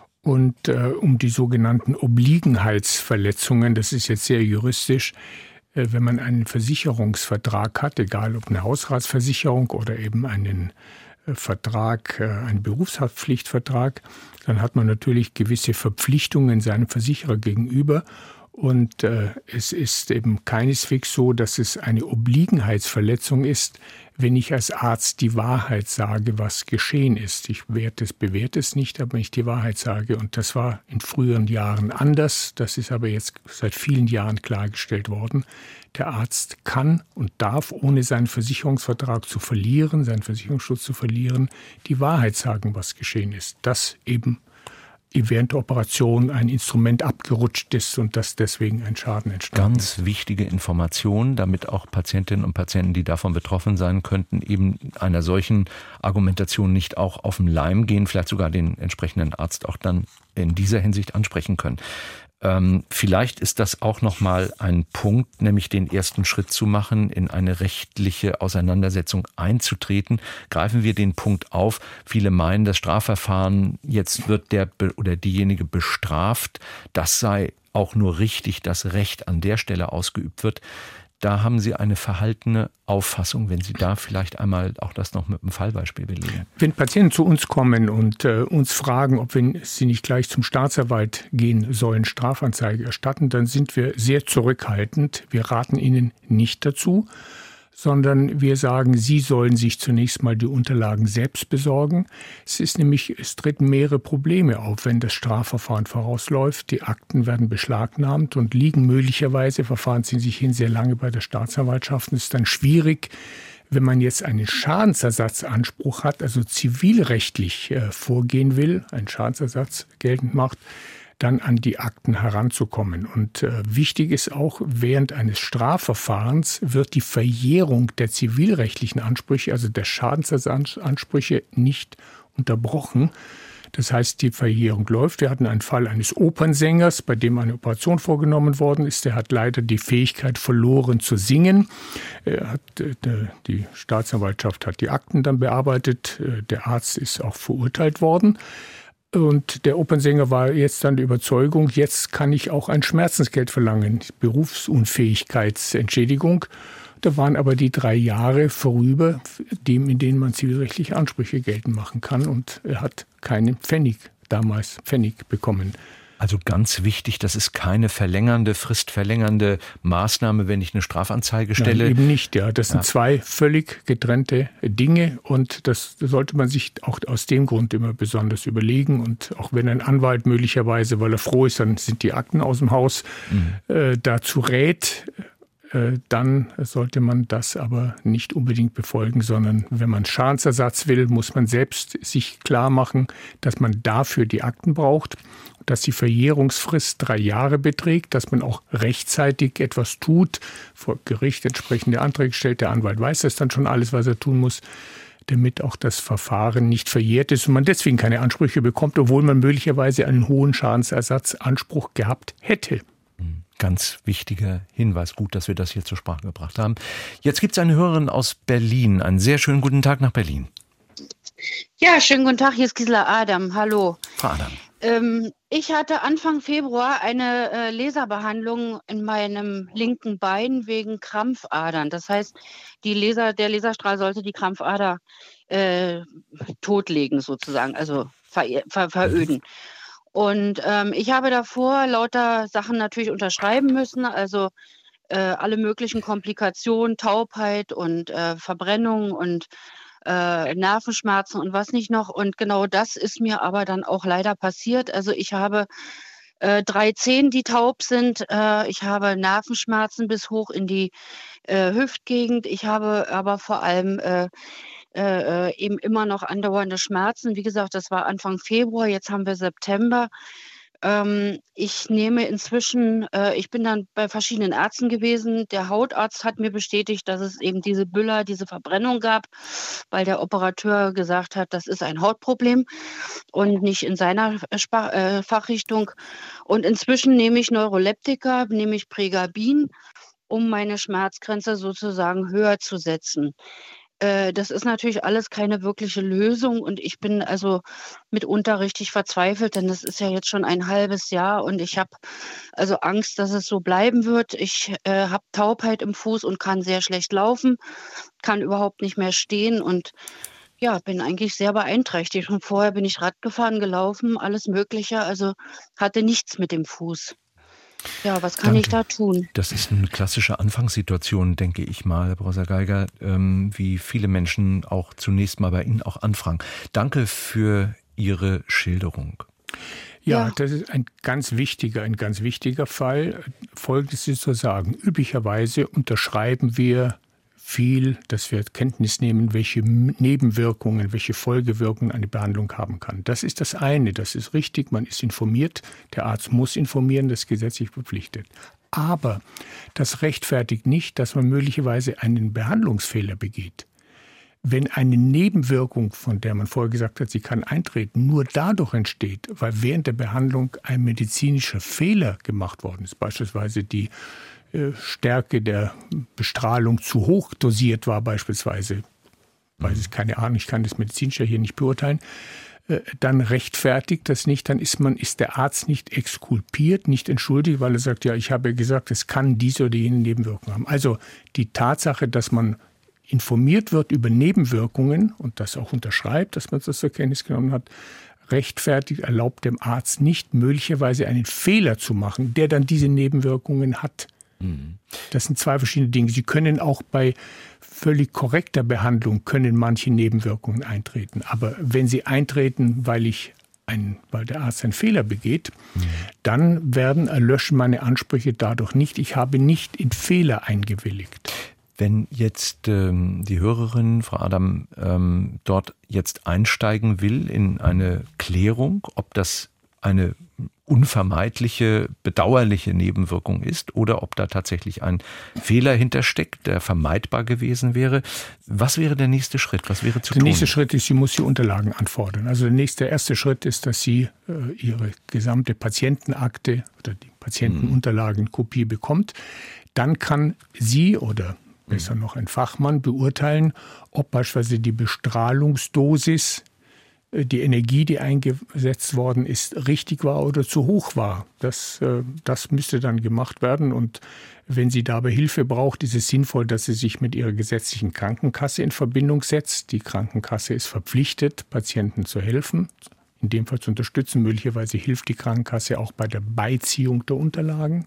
und um die sogenannten Obliegenheitsverletzungen. Das ist jetzt sehr juristisch. wenn man einen Versicherungsvertrag hat, egal ob eine Hausratsversicherung oder eben einen Vertrag, einen Berufshaftpflichtvertrag, dann hat man natürlich gewisse Verpflichtungen seinem Versicherer gegenüber. Und es ist eben keineswegs so, dass es eine Obliegenheitsverletzung ist, wenn ich als Arzt die Wahrheit sage, was geschehen ist. Ich bewerte es nicht, aber wenn ich die Wahrheit sage. Und das war in früheren Jahren anders. Das ist aber jetzt seit vielen Jahren klargestellt worden. Der Arzt kann und darf, ohne seinen Versicherungsvertrag zu verlieren, seinen Versicherungsschutz zu verlieren, die Wahrheit sagen, was geschehen ist. Dass eben während der Operation ein Instrument abgerutscht ist und dass deswegen ein Schaden entstanden ist. Ganz wichtige Information, damit auch Patientinnen und Patienten, die davon betroffen sein könnten, eben einer solchen Argumentation nicht auch auf den Leim gehen, vielleicht sogar den entsprechenden Arzt auch dann in dieser Hinsicht ansprechen können. Vielleicht ist das auch nochmal ein Punkt, nämlich den ersten Schritt zu machen, in eine rechtliche Auseinandersetzung einzutreten. Greifen wir den Punkt auf. Viele meinen, das Strafverfahren, jetzt wird der oder diejenige bestraft. Das sei auch nur richtig, dass Recht an der Stelle ausgeübt wird. Da haben Sie eine verhaltene Auffassung, wenn Sie da vielleicht einmal auch das noch mit einem Fallbeispiel belegen. Wenn Patienten zu uns kommen und uns fragen, ob sie nicht gleich zum Staatsanwalt gehen sollen, Strafanzeige erstatten, dann sind wir sehr zurückhaltend. Wir raten ihnen nicht dazu, sondern wir sagen, sie sollen sich zunächst mal die Unterlagen selbst besorgen. Es treten mehrere Probleme auf, wenn das Strafverfahren vorausläuft. Die Akten werden beschlagnahmt und liegen möglicherweise, Verfahren ziehen sich hin, sehr lange bei der Staatsanwaltschaft. Es ist dann schwierig, wenn man jetzt einen Schadensersatzanspruch hat, also zivilrechtlich vorgehen will, einen Schadensersatz geltend macht, dann an die Akten heranzukommen. Und wichtig ist auch, während eines Strafverfahrens wird die Verjährung der zivilrechtlichen Ansprüche, also der Schadensersatzansprüche, nicht unterbrochen. Das heißt, die Verjährung läuft. Wir hatten einen Fall eines Opernsängers, bei dem eine Operation vorgenommen worden ist. Der hat leider die Fähigkeit verloren zu singen. Die Staatsanwaltschaft hat die Akten dann bearbeitet. Der Arzt ist auch verurteilt worden. Und der Opernsänger war jetzt dann der Überzeugung, jetzt kann ich auch ein Schmerzensgeld verlangen, Berufsunfähigkeitsentschädigung. Da waren aber die 3 Jahre vorüber, in denen man zivilrechtliche Ansprüche geltend machen kann. Und er hat keinen Pfennig bekommen. Also ganz wichtig, das ist keine fristverlängernde Maßnahme, wenn ich eine Strafanzeige stelle. Nein, eben nicht, ja. Das sind 2 völlig getrennte Dinge und das sollte man sich auch aus dem Grund immer besonders überlegen. Und auch wenn ein Anwalt möglicherweise, weil er froh ist, dann sind die Akten aus dem Haus, dazu rät, dann sollte man das aber nicht unbedingt befolgen, sondern wenn man Schadensersatz will, muss man selbst sich klar machen, dass man dafür die Akten braucht, dass die Verjährungsfrist 3 Jahre beträgt, dass man auch rechtzeitig etwas tut, vor Gericht entsprechende Anträge stellt. Der Anwalt weiß das dann schon alles, was er tun muss, damit auch das Verfahren nicht verjährt ist und man deswegen keine Ansprüche bekommt, obwohl man möglicherweise einen hohen Schadensersatzanspruch gehabt hätte. Ganz wichtiger Hinweis. Gut, dass wir das hier zur Sprache gebracht haben. Jetzt gibt es eine Hörerin aus Berlin. Einen sehr schönen guten Tag nach Berlin. Ja, schönen guten Tag. Hier ist Gisela Adam. Hallo. Frau Adam. Ich hatte Anfang Februar eine Laserbehandlung in meinem linken Bein wegen Krampfadern. Das heißt, der Laserstrahl sollte die Krampfader totlegen sozusagen, also veröden. Und ich habe davor lauter Sachen natürlich unterschreiben müssen, also alle möglichen Komplikationen, Taubheit und Verbrennung und Nervenschmerzen und was nicht noch. Und genau das ist mir aber dann auch leider passiert. Also ich habe 3 Zehen, die taub sind. Ich habe Nervenschmerzen bis hoch in die Hüftgegend. Ich habe aber vor allem eben immer noch andauernde Schmerzen. Wie gesagt, das war Anfang Februar, jetzt haben wir September. Ich nehme inzwischen, ich bin dann bei verschiedenen Ärzten gewesen. Der Hautarzt hat mir bestätigt, dass es eben diese Verbrennung gab, weil der Operateur gesagt hat, das ist ein Hautproblem und nicht in seiner Fachrichtung. Und inzwischen nehme ich Neuroleptika, nehme ich Pregabin, um meine Schmerzgrenze sozusagen höher zu setzen. das ist natürlich alles keine wirkliche Lösung und ich bin also mitunter richtig verzweifelt, denn das ist ja jetzt schon ein halbes Jahr und ich habe also Angst, dass es so bleiben wird. Ich habe Taubheit im Fuß und kann sehr schlecht laufen, kann überhaupt nicht mehr stehen und ja, bin eigentlich sehr beeinträchtigt. Und vorher bin ich Rad gefahren, gelaufen, alles Mögliche, also hatte nichts mit dem Fuß. Ja, was kann ich da tun? Das ist eine klassische Anfangssituation, denke ich mal, Herr Professor Geiger, wie viele Menschen auch zunächst mal bei Ihnen auch anfragen. Danke für Ihre Schilderung. Ja, das ist ein ganz wichtiger Fall. Folgendes ist zu sagen. Üblicherweise unterschreiben wir viel, dass wir Kenntnis nehmen, welche Nebenwirkungen, welche Folgewirkungen eine Behandlung haben kann. Das ist das eine, das ist richtig, man ist informiert, der Arzt muss informieren, das ist gesetzlich verpflichtet. Aber das rechtfertigt nicht, dass man möglicherweise einen Behandlungsfehler begeht. Wenn eine Nebenwirkung, von der man vorher gesagt hat, sie kann eintreten, nur dadurch entsteht, weil während der Behandlung ein medizinischer Fehler gemacht worden ist, beispielsweise die Stärke der Bestrahlung zu hoch dosiert war beispielsweise, weiß ich keine Ahnung, ich kann das medizinisch ja hier nicht beurteilen, dann rechtfertigt das nicht, dann ist der Arzt nicht exkulpiert, nicht entschuldigt, weil er sagt, ja, ich habe ja gesagt, es kann diese oder jene Nebenwirkungen haben. Also die Tatsache, dass man informiert wird über Nebenwirkungen und das auch unterschreibt, dass man das zur Kenntnis genommen hat, rechtfertigt, erlaubt dem Arzt nicht, möglicherweise einen Fehler zu machen, der dann diese Nebenwirkungen hat. Das sind zwei verschiedene Dinge. Sie können auch bei völlig korrekter Behandlung können manche Nebenwirkungen eintreten. Aber wenn sie eintreten, weil der Arzt einen Fehler begeht, dann erlöschen meine Ansprüche dadurch nicht. Ich habe nicht in Fehler eingewilligt. Wenn jetzt die Hörerin, Frau Adam, dort jetzt einsteigen will in eine Klärung, ob das eine unvermeidliche, bedauerliche Nebenwirkung ist oder ob da tatsächlich ein Fehler hintersteckt, der vermeidbar gewesen wäre. Was wäre der nächste Schritt? Was wäre zu tun? Der nächste Schritt ist, sie muss die Unterlagen anfordern. Also der erste Schritt ist, dass sie ihre gesamte Patientenakte oder die Patientenunterlagenkopie bekommt. Dann kann sie oder besser noch ein Fachmann beurteilen, ob beispielsweise die Bestrahlungsdosis, die Energie, die eingesetzt worden ist, richtig war oder zu hoch war. Das müsste dann gemacht werden. Und wenn sie dabei Hilfe braucht, ist es sinnvoll, dass sie sich mit ihrer gesetzlichen Krankenkasse in Verbindung setzt. Die Krankenkasse ist verpflichtet, Patienten zu helfen, in dem Fall zu unterstützen. Möglicherweise hilft die Krankenkasse auch bei der Beiziehung der Unterlagen.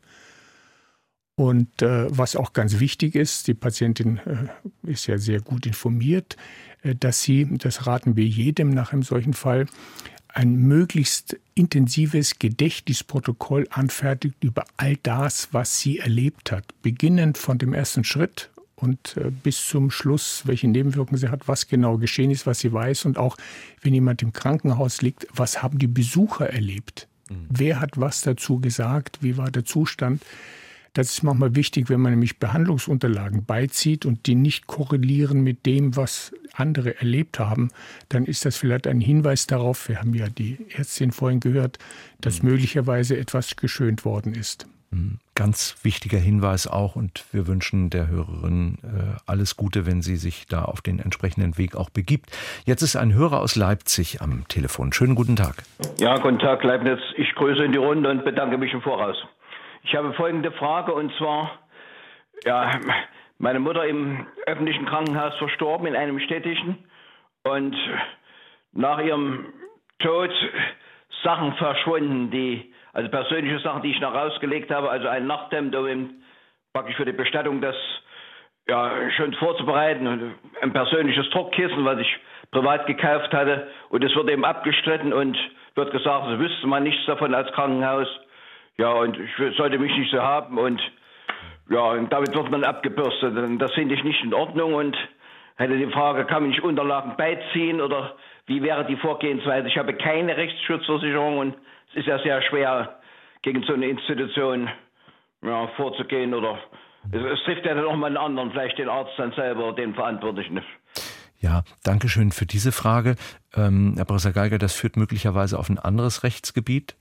Und was auch ganz wichtig ist, die Patientin ist ja sehr gut informiert, dass sie, das raten wir jedem nach einem solchen Fall, ein möglichst intensives Gedächtnisprotokoll anfertigt über all das, was sie erlebt hat. Beginnend von dem ersten Schritt und bis zum Schluss, welche Nebenwirkungen sie hat, was genau geschehen ist, was sie weiß. Und auch, wenn jemand im Krankenhaus liegt, was haben die Besucher erlebt? Wer hat was dazu gesagt? Wie war der Zustand? Das ist manchmal wichtig, wenn man nämlich Behandlungsunterlagen beizieht und die nicht korrelieren mit dem, was andere erlebt haben, dann ist das vielleicht ein Hinweis darauf, wir haben ja die Ärztin vorhin gehört, dass möglicherweise etwas geschönt worden ist. Ganz wichtiger Hinweis auch und wir wünschen der Hörerin alles Gute, wenn sie sich da auf den entsprechenden Weg auch begibt. Jetzt ist ein Hörer aus Leipzig am Telefon. Schönen guten Tag. Ja, guten Tag, Leibniz. Ich grüße in die Runde und bedanke mich im Voraus. Ich habe folgende Frage und zwar, ja, meine Mutter im öffentlichen Krankenhaus verstorben, in einem städtischen, und nach ihrem Tod Sachen verschwunden, also persönliche Sachen, die ich noch rausgelegt habe, also ein Nachthemd, um praktisch für die Bestattung das ja schon vorzubereiten, und ein persönliches Druckkissen, was ich privat gekauft hatte, und es wird eben abgestritten und wird gesagt, so wüsste man nichts davon als Krankenhaus. Ja, und ich sollte mich nicht so haben und ja, und damit wird man abgebürstet. Und das finde ich nicht in Ordnung und hätte die Frage, kann man nicht Unterlagen beiziehen oder wie wäre die Vorgehensweise? Ich habe keine Rechtsschutzversicherung und es ist ja sehr schwer, gegen so eine Institution vorzugehen oder es trifft ja dann auch mal einen anderen, vielleicht den Arzt dann selber, den Verantwortlichen. Ja, danke schön für diese Frage. Herr Professor Geiger, das führt möglicherweise auf ein anderes Rechtsgebiet?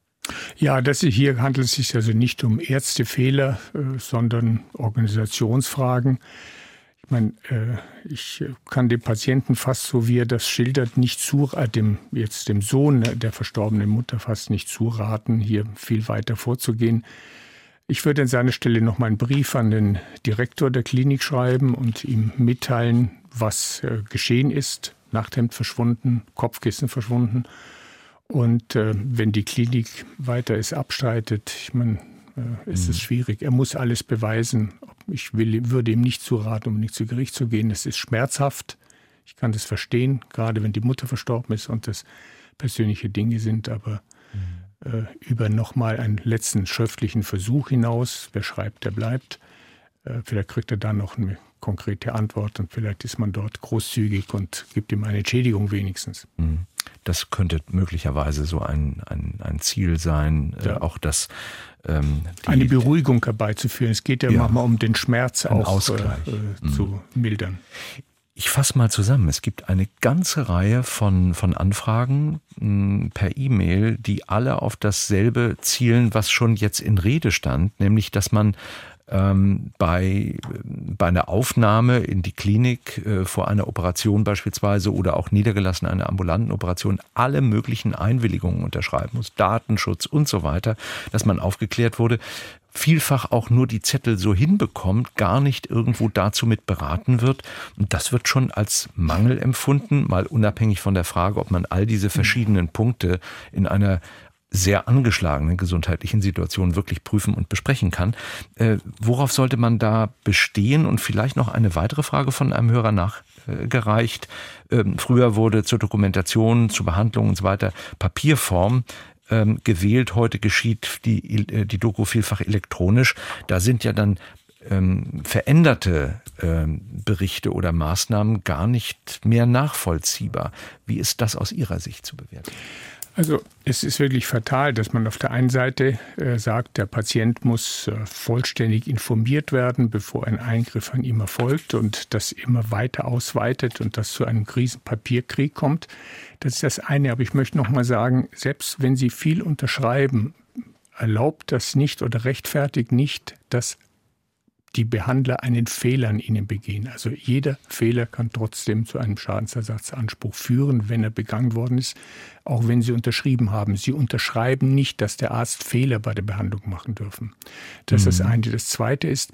Ja, hier handelt es sich also nicht um Ärztefehler, sondern Organisationsfragen. Ich meine, ich kann dem Patienten fast, so wie er das schildert, nicht dem Sohn der verstorbenen Mutter fast nicht zuraten, hier viel weiter vorzugehen. Ich würde an seiner Stelle noch mal einen Brief an den Direktor der Klinik schreiben und ihm mitteilen, was geschehen ist. Nachthemd verschwunden, Kopfkissen verschwunden. Und wenn die Klinik weiter es abstreitet, ist es schwierig. Er muss alles beweisen. Würde ihm nicht zuraten, um nicht zu Gericht zu gehen. Es ist schmerzhaft. Ich kann das verstehen, gerade wenn die Mutter verstorben ist und das persönliche Dinge sind. Aber über nochmal einen letzten schriftlichen Versuch hinaus, wer schreibt, der bleibt. Vielleicht kriegt er dann noch eine konkrete Antwort und vielleicht ist man dort großzügig und gibt ihm eine Entschädigung wenigstens. Das könnte möglicherweise so ein Ziel sein, auch das eine Beruhigung herbeizuführen. Es geht ja manchmal um den Schmerz auch zu mildern. Ich fasse mal zusammen. Es gibt eine ganze Reihe von Anfragen per E-Mail, die alle auf dasselbe zielen, was schon jetzt in Rede stand, nämlich dass man bei einer Aufnahme in die Klinik vor einer Operation beispielsweise oder auch niedergelassen einer ambulanten Operation alle möglichen Einwilligungen unterschreiben muss, Datenschutz und so weiter, dass man aufgeklärt wurde, vielfach auch nur die Zettel so hinbekommt, gar nicht irgendwo dazu mit beraten wird. Und das wird schon als Mangel empfunden, mal unabhängig von der Frage, ob man all diese verschiedenen Punkte in einer sehr angeschlagenen gesundheitlichen Situation wirklich prüfen und besprechen kann. Worauf sollte man da bestehen? Und vielleicht noch eine weitere Frage von einem Hörer nachgereicht. Früher wurde zur Dokumentation, zur Behandlung und so weiter Papierform gewählt. Heute geschieht die Doku vielfach elektronisch. Da sind ja dann veränderte Berichte oder Maßnahmen gar nicht mehr nachvollziehbar. Wie ist das aus Ihrer Sicht zu bewerten? Also es ist wirklich fatal, dass man auf der einen Seite sagt, der Patient muss vollständig informiert werden, bevor ein Eingriff an ihm erfolgt und das immer weiter ausweitet und das zu einem Krisenpapierkrieg kommt. Das ist das eine. Aber ich möchte noch mal sagen, selbst wenn Sie viel unterschreiben, erlaubt das nicht oder rechtfertigt nicht, dass die Behandler einen Fehler an ihnen begehen. Also jeder Fehler kann trotzdem zu einem Schadensersatzanspruch führen, wenn er begangen worden ist, auch wenn Sie unterschrieben haben. Sie unterschreiben nicht, dass der Arzt Fehler bei der Behandlung machen dürfen. Das ist das eine. Das zweite ist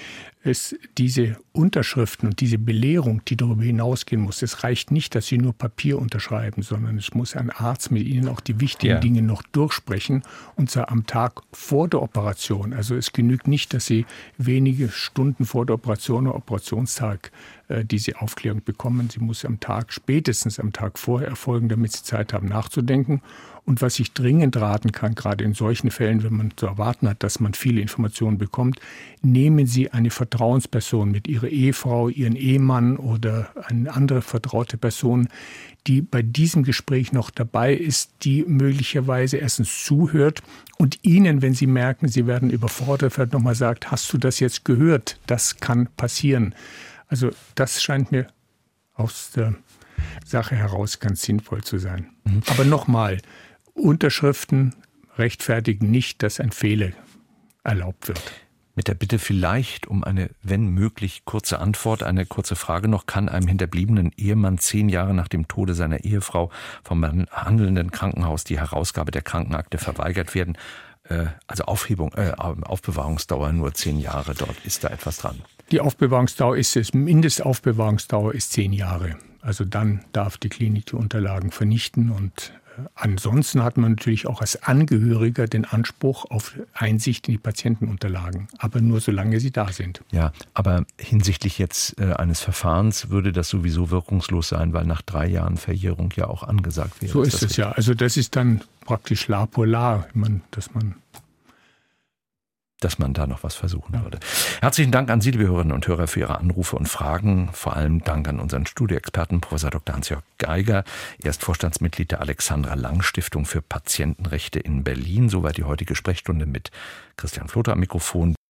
diese Unterschriften und diese Belehrung, die darüber hinausgehen muss. Es reicht nicht, dass Sie nur Papier unterschreiben, sondern es muss ein Arzt mit Ihnen auch die wichtigen Dinge noch durchsprechen, und zwar am Tag vor der Operation. Also es genügt nicht, dass Sie wenige Stunden vor der Operation oder Operationstag diese Aufklärung bekommen. Sie muss spätestens am Tag vorher erfolgen, damit Sie Zeit haben nachzudenken. Und was ich dringend raten kann, gerade in solchen Fällen, wenn man zu erwarten hat, dass man viele Informationen bekommt, nehmen Sie eine Vertrauensperson mit, Ihre Ehefrau, Ihren Ehemann oder eine andere vertraute Person, die bei diesem Gespräch noch dabei ist, die möglicherweise erstens zuhört und Ihnen, wenn Sie merken, Sie werden überfordert, vielleicht nochmal sagt, hast du das jetzt gehört? Das kann passieren. Also das scheint mir aus der Sache heraus ganz sinnvoll zu sein. Aber nochmal, Unterschriften rechtfertigen nicht, dass ein Fehler erlaubt wird. Mit der Bitte vielleicht um eine, wenn möglich, kurze Antwort, eine kurze Frage noch. Kann einem hinterbliebenen Ehemann 10 Jahre nach dem Tode seiner Ehefrau vom handelnden Krankenhaus die Herausgabe der Krankenakte verweigert werden? Also Aufbewahrungsdauer nur 10 Jahre, dort ist da etwas dran. Die Aufbewahrungsdauer Mindestaufbewahrungsdauer ist 10 Jahre. Also dann darf die Klinik die Unterlagen vernichten und ansonsten hat man natürlich auch als Angehöriger den Anspruch auf Einsicht in die Patientenunterlagen, aber nur solange sie da sind. Ja, aber hinsichtlich jetzt eines Verfahrens würde das sowieso wirkungslos sein, weil nach 3 Jahren Verjährung ja auch angesagt wäre. So ist es ja. Also das ist dann praktisch la pour la, dass man da noch was versuchen würde. Herzlichen Dank an Sie, liebe Hörerinnen und Hörer, für Ihre Anrufe und Fragen. Vor allem Dank an unseren Studioexperten, Prof. Dr. Hans-Jörg Geiger. Er ist Vorstandsmitglied der Alexandra Lang Stiftung für Patientenrechte in Berlin. Soweit die heutige Sprechstunde mit Christian Flotter am Mikrofon.